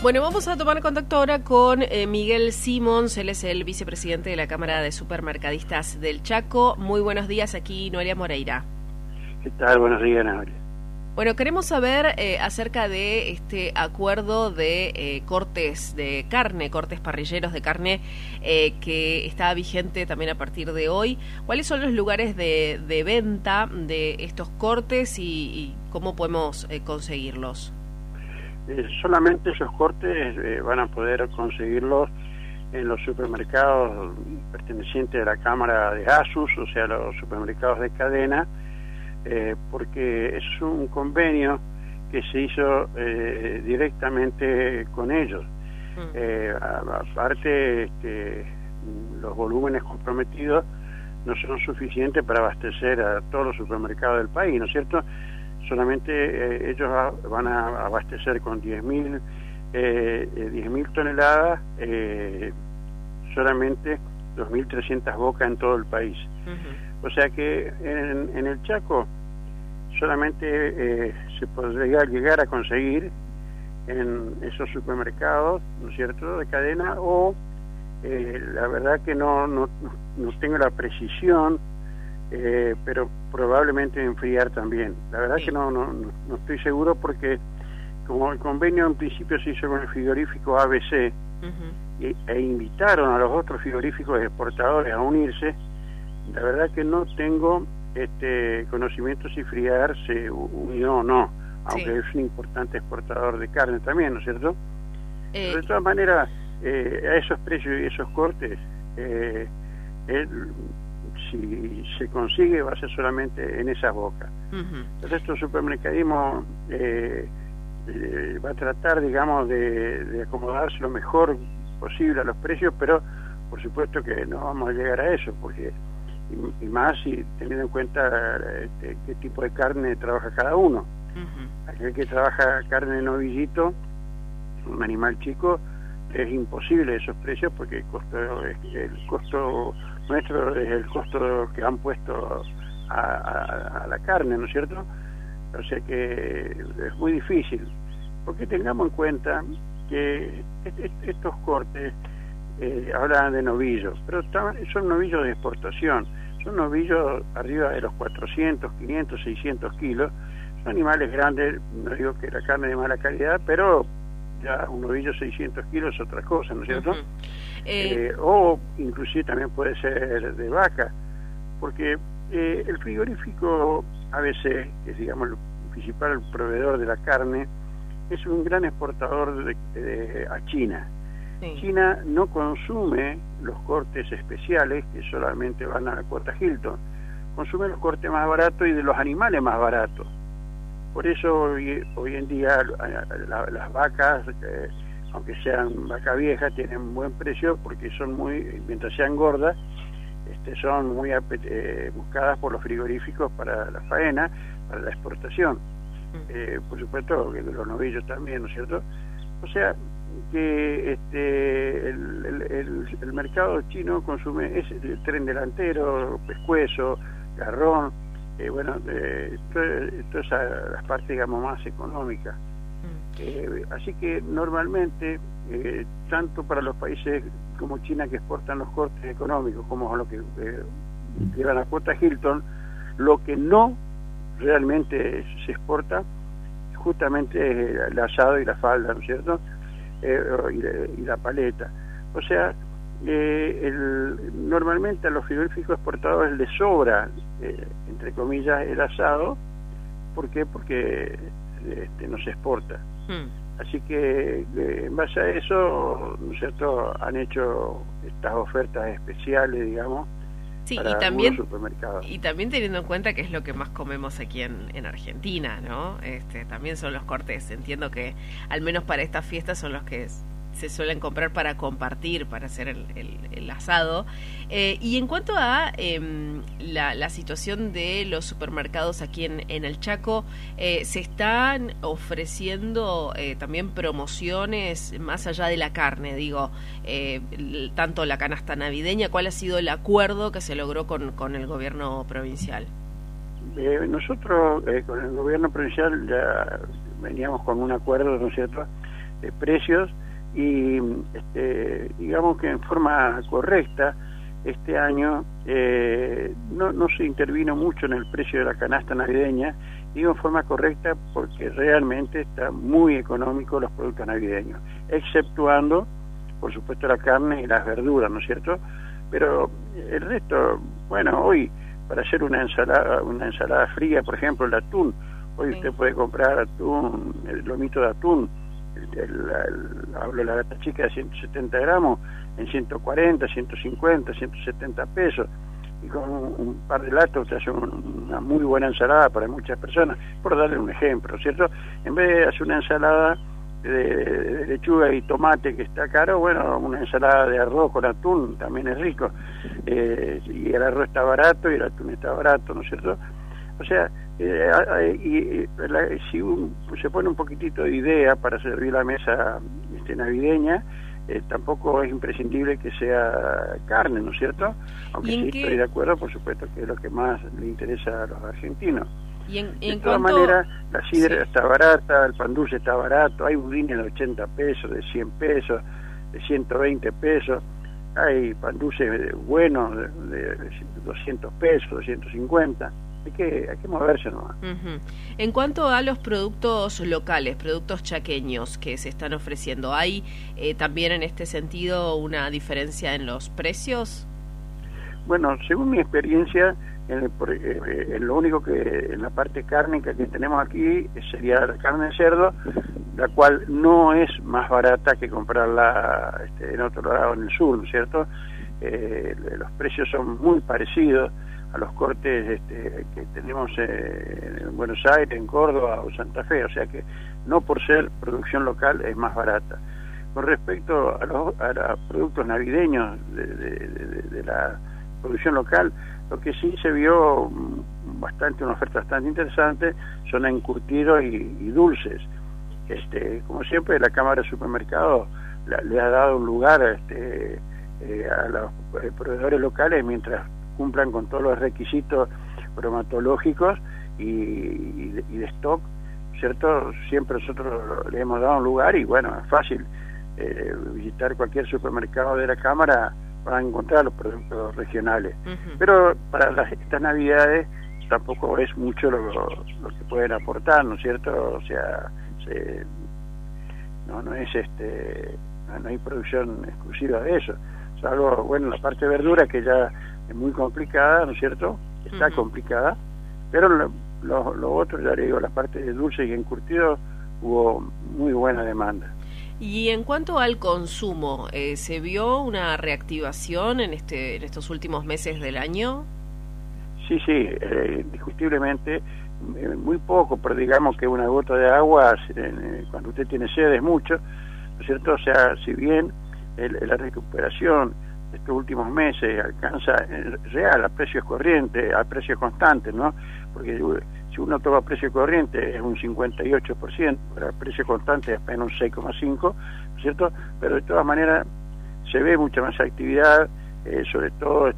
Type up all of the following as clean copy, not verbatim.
Bueno, vamos a tomar contacto ahora con Miguel Simons, él es el vicepresidente de la Cámara de Supermercadistas del Chaco. Muy buenos días, aquí Noelia Moreira. ¿Qué tal? Buenos días, Noelia. Bueno, queremos saber acerca de este acuerdo de cortes de carne, cortes parrilleros de carne que está vigente también a partir de hoy. ¿Cuáles son los lugares de venta de estos cortes y cómo podemos conseguirlos? Solamente esos cortes van a poder conseguirlos en los supermercados pertenecientes a la Cámara de ASUS, o sea, los supermercados de cadena, porque es un convenio que se hizo directamente con ellos. Aparte, los volúmenes comprometidos no son suficientes para abastecer a todos los supermercados del país, ¿no es cierto? Solamente ellos van a abastecer con 10.000 toneladas, solamente 2.300 bocas en todo el país. O sea que en el Chaco solamente se podría llegar a conseguir en esos supermercados, ¿no es cierto?, de cadena, o la verdad que no tengo la precisión, pero probablemente enfriar también. La verdad que no estoy seguro, porque como el convenio en principio se hizo con el frigorífico ABC e invitaron a los otros frigoríficos exportadores a unirse, la verdad que no tengo conocimiento si Friar se unió o no, aunque es un importante exportador de carne también, ¿no es cierto? Pero de todas maneras, a esos precios y esos cortes, si se consigue, va a ser solamente en esa boca. El resto del supermercadismo va a tratar, digamos, de acomodarse lo mejor posible a los precios, pero por supuesto que no vamos a llegar a eso, porque y más si teniendo en cuenta qué tipo de carne trabaja cada uno. Aquel que trabaja carne de novillito, un animal chico, es imposible esos precios, porque el costo nuestro es el costo que han puesto a la carne, ¿no es cierto? O sea que es muy difícil, porque tengamos en cuenta que estos cortes hablan de novillos, pero son novillos de exportación, son novillos arriba de los 400, 500, 600 kilos, son animales grandes. No digo que la carne de mala calidad, pero ya un novillo 600 kilos es otra cosa, ¿no es cierto? O inclusive también puede ser de vaca, porque el frigorífico ABC, que es, digamos, el principal proveedor de la carne, es un gran exportador a China. China no consume los cortes especiales que solamente van a la cuota Hilton, consume los cortes más baratos y de los animales más baratos. Por eso hoy en día las vacas, aunque sean vaca vieja, tienen buen precio, porque son mientras sean gordas, son muy buscadas por los frigoríficos para la faena, para la exportación. Por supuesto que los novillos también, ¿no es cierto? O sea que el mercado chino consume el tren delantero, pescuezo, garrón, todas las partes, digamos, más económicas. Así que normalmente, tanto para los países como China, que exportan los cortes económicos, como lo que llevan a cuota Hilton, lo que no realmente se exporta justamente es el asado y la falda, ¿no es cierto? Y la paleta. O sea, normalmente a los frigoríficos exportadores les sobra, entre comillas, el asado. ¿Por qué? Porque no se exporta. Así que en base a eso, ¿no es cierto?, han hecho estas ofertas especiales, digamos, para algunos supermercados. Y también teniendo en cuenta que es lo que más comemos aquí en Argentina, ¿no? También son los cortes. Entiendo que al menos para estas fiestas son los que se suelen comprar para compartir, para hacer el asado. Y en cuanto a la situación de los supermercados aquí en el Chaco, ¿se están ofreciendo también promociones más allá de la carne? Digo, tanto la canasta navideña, ¿cuál ha sido el acuerdo que se logró con el gobierno provincial? Nosotros con el gobierno provincial ya veníamos con un acuerdo, ¿no es cierto?, precios y digamos que en forma correcta este año no se intervino mucho en el precio de la canasta navideña, digo en forma correcta porque realmente está muy económico los productos navideños, exceptuando por supuesto la carne y las verduras, ¿no es cierto? Pero el resto, bueno, hoy para hacer una ensalada fría, por ejemplo el atún, hoy usted puede comprar atún, el lomito de atún, hablo de la lata chica de 170 gramos, en 140, 150, 170 pesos, y con un par de latas usted hace una muy buena ensalada para muchas personas, por darle un ejemplo, ¿cierto? En vez de hacer una ensalada de lechuga y tomate que está caro, bueno, una ensalada de arroz con atún también es rico, y el arroz está barato y el atún está barato, ¿no es cierto? O sea, si se pone un poquitito de idea para servir la mesa navideña, tampoco es imprescindible que sea carne, ¿no es cierto? Aunque sí estoy de acuerdo, por supuesto, que es lo que más le interesa a los argentinos. De todas maneras, la sidra está barata, el pan dulce está barato, hay budines de 80 pesos, de 100 pesos, de 120 pesos, hay pan dulce bueno de 200 pesos, 250. Hay que moverse nomás. En cuanto a los productos locales, productos chaqueños que se están ofreciendo, ¿hay también en este sentido una diferencia en los precios? Bueno, según mi experiencia, lo único que en la parte cárnica que tenemos aquí sería la carne de cerdo, la cual no es más barata que comprarla en otro lado, en el sur, ¿no es cierto? Los precios son muy parecidos a los cortes que tenemos en Buenos Aires, en Córdoba o Santa Fe, o sea que no por ser producción local es más barata. Con respecto a los productos navideños de la producción local, lo que sí se vio una oferta bastante interesante son encurtidos y dulces. Como siempre, la Cámara de Supermercados le ha dado un lugar a los proveedores locales mientras cumplan con todos los requisitos bromatológicos y de stock, ¿cierto? Siempre nosotros le hemos dado un lugar y bueno, es fácil visitar cualquier supermercado de la Cámara para encontrar los productos regionales. Pero para estas Navidades tampoco es mucho lo que pueden aportar, ¿no es cierto? O sea, no hay producción exclusiva de eso, salvo, bueno, la parte de verdura que ya es muy complicada, ¿no es cierto? Está complicada, pero lo otro, ya le digo, la parte de dulce y encurtido hubo muy buena demanda. Y en cuanto al consumo, ¿se vio una reactivación en estos últimos meses del año? Sí, indiscutiblemente, muy poco, pero digamos que una gota de agua, cuando usted tiene sed es mucho, ¿no es cierto? O sea, si bien la recuperación de estos últimos meses alcanza real a precios corrientes, a precios constantes, ¿no? Porque si uno toma precio corriente es un 58%, pero a precio constante es apenas un 6,5%, ¿no es cierto? Pero de todas maneras se ve mucha más actividad, sobre todo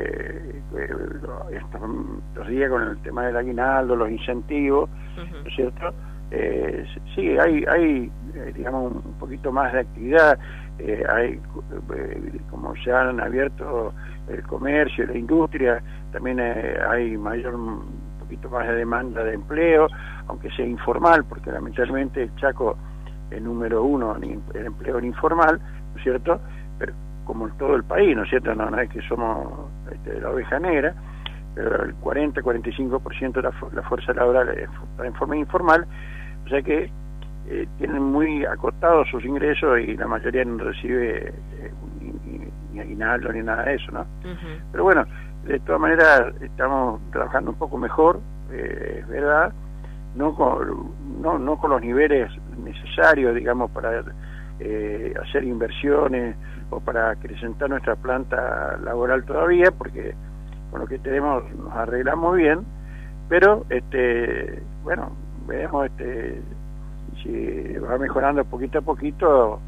estos días con el tema del aguinaldo, los incentivos, ¿no es cierto? Sí, hay digamos un poquito más de actividad, hay como se han abierto el comercio y la industria, también hay un poquito más de demanda de empleo, aunque sea informal, porque lamentablemente el Chaco es número uno en el empleo informal, ¿no es cierto? Pero como en todo el país, ¿no es cierto? No es que somos la oveja negra, pero el 40-45% de la fuerza laboral está en forma informal, o sea que tienen muy acotados sus ingresos y la mayoría no recibe ni aguinaldo ni nada de eso, ¿no? Pero bueno, de todas maneras estamos trabajando un poco mejor, es verdad, no con los niveles necesarios, digamos, para hacer inversiones o para acrecentar nuestra planta laboral todavía, porque con lo que tenemos nos arreglamos bien, pero bueno, veremos si va mejorando poquito a poquito.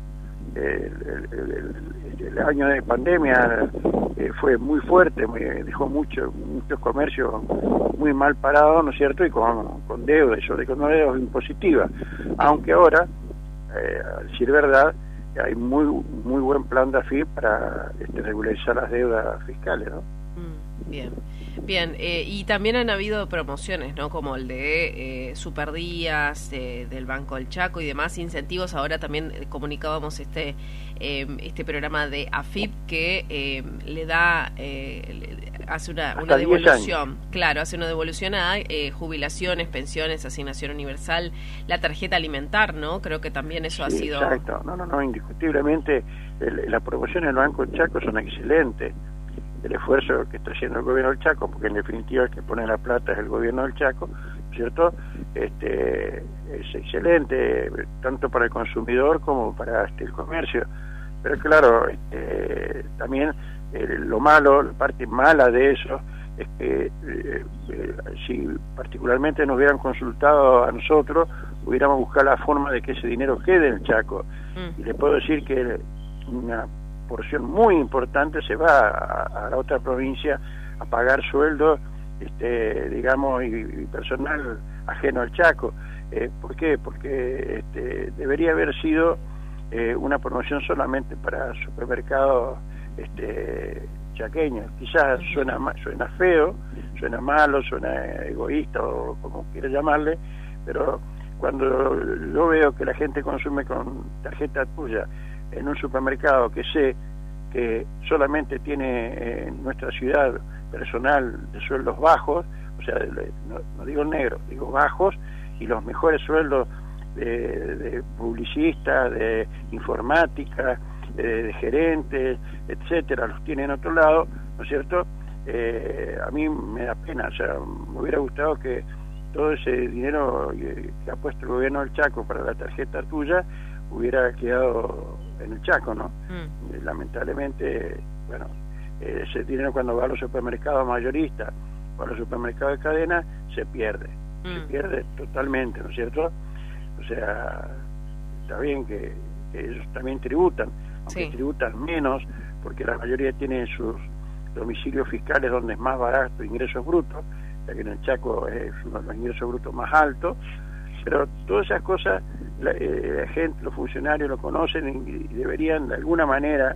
El año de pandemia fue muy fuerte, dejó muchos comercios muy mal parados, ¿no es cierto? Y con deuda, y sobre todo deuda impositiva, aunque ahora a decir verdad, hay muy buen plan de AFIP para regularizar las deudas fiscales, ¿no? Bien, bien. Y también han habido promociones, ¿no? Como el de Superdías, del Banco del Chaco y demás incentivos. Ahora también comunicábamos este programa de AFIP que le da, hace una devolución. Claro, hace una devolución a jubilaciones, pensiones, asignación universal, la tarjeta alimentar, ¿no? Creo que también eso ha sido... Exacto, no, indiscutiblemente las promociones del Banco del Chaco son excelentes. El esfuerzo que está haciendo el gobierno del Chaco, porque en definitiva el que pone la plata es el gobierno del Chaco, ¿cierto? Es excelente, tanto para el consumidor como para el comercio. Pero claro, también lo malo, la parte mala de eso, es que si particularmente nos hubieran consultado a nosotros, hubiéramos buscado la forma de que ese dinero quede en el Chaco. Y le puedo decir que una porción muy importante se va a la otra provincia a pagar sueldos, digamos, y personal ajeno al Chaco. ¿Por qué? Porque debería haber sido una promoción solamente para supermercados chaqueños. Quizás suena feo, suena malo, suena egoísta o como quiera llamarle, pero cuando yo veo que la gente consume con tarjeta tuya en un supermercado que sé que solamente tiene en nuestra ciudad personal de sueldos bajos, o sea, no digo negros, digo bajos, y los mejores sueldos de publicistas, de informática, de gerentes, etcétera, los tiene en otro lado, ¿no es cierto? A mí me da pena, o sea, me hubiera gustado que todo ese dinero que ha puesto el gobierno del Chaco para la tarjeta tuya hubiera quedado en el Chaco, ¿no? Lamentablemente, bueno, ese dinero cuando va a los supermercados mayoristas o a los supermercados de cadena se pierde totalmente, ¿no es cierto? O sea, está bien que ellos también tributan, aunque tributan menos, porque la mayoría tiene sus domicilios fiscales donde es más barato ingresos brutos, ya que en el Chaco es uno de los ingresos brutos más altos. Pero todas esas cosas la gente, los funcionarios lo conocen y deberían de alguna manera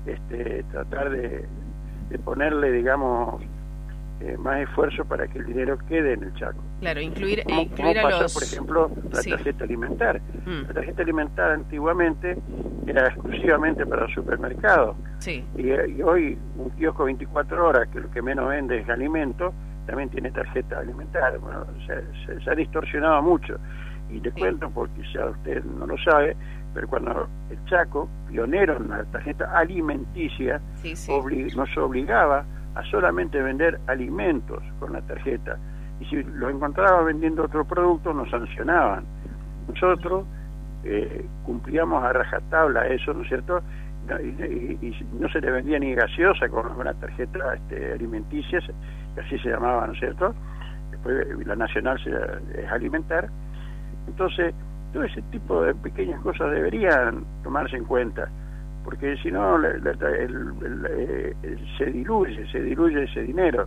tratar de ponerle, digamos, más esfuerzo para que el dinero quede en el Chaco. Claro, incluir a los... Por ejemplo, la tarjeta alimentar. La tarjeta alimentar antiguamente era exclusivamente para los supermercados. Y hoy un kiosco 24 horas, que lo que menos vende es alimento, también tiene tarjeta alimentar. Bueno, se ha distorsionado mucho. Y te cuento, porque ya usted no lo sabe, pero cuando el Chaco, pionero en la tarjeta alimenticia, nos obligaba a solamente vender alimentos con la tarjeta. Y si lo encontraba vendiendo otro producto, nos sancionaban. Nosotros cumplíamos a rajatabla eso, ¿no es cierto? Y no se le vendía ni gaseosa con una tarjeta alimenticia, que así se llamaba, ¿no es cierto? Después la nacional es alimentar. Entonces, todo ese tipo de pequeñas cosas deberían tomarse en cuenta, porque si no se diluye ese dinero.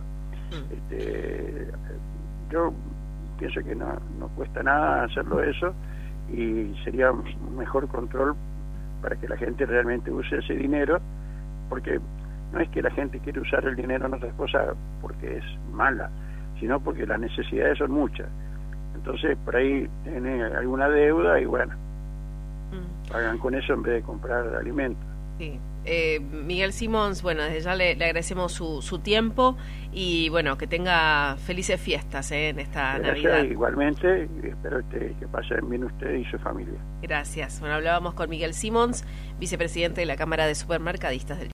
Yo pienso que no cuesta nada hacerlo eso, y sería un mejor control para que la gente realmente use ese dinero, porque no es que la gente quiere usar el dinero en otras cosas porque es mala, sino porque las necesidades son muchas. Entonces por ahí tiene alguna deuda y bueno, pagan con eso en vez de comprar alimentos. Sí. Miguel Simons, bueno, desde ya le agradecemos su tiempo y bueno, que tenga felices fiestas en esta Navidad. Igualmente, y espero que pasen bien usted y su familia. Gracias. Bueno, hablábamos con Miguel Simons, vicepresidente de la Cámara de Supermercadistas del